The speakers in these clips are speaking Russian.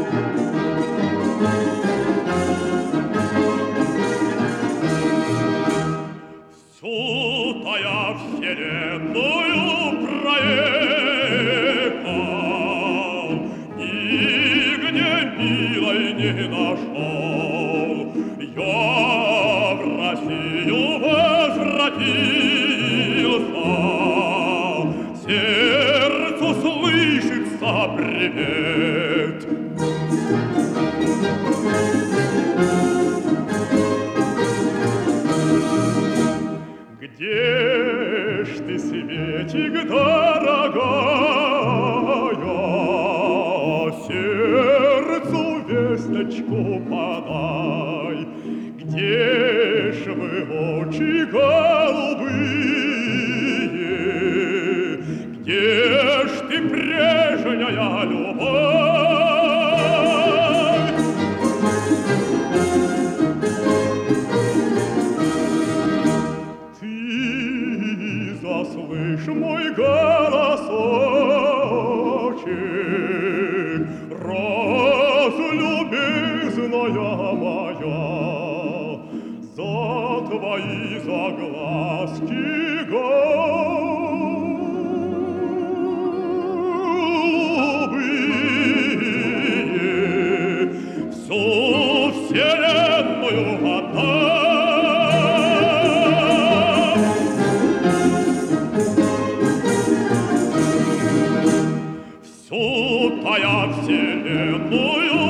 Всю-то я вселенную проехал, нигде милой не нашел. Я в Россию возвратился, сердцу слышится привет. Где ж ты, Светик, дорогая, сердцу весточку подай. Где ж вы, очи голубые, где ж ты, прежняя любовь? Заслышь мой голосочек, разлюбезная моя, за твои заглазки голубые, всю вселенную отдай. Всю-то я вселенную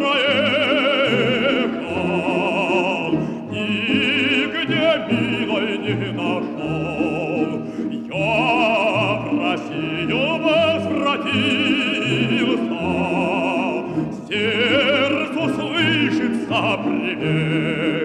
проехал, нигде милой не нашел. Я в Россию возвратился, сердцу слышится привет.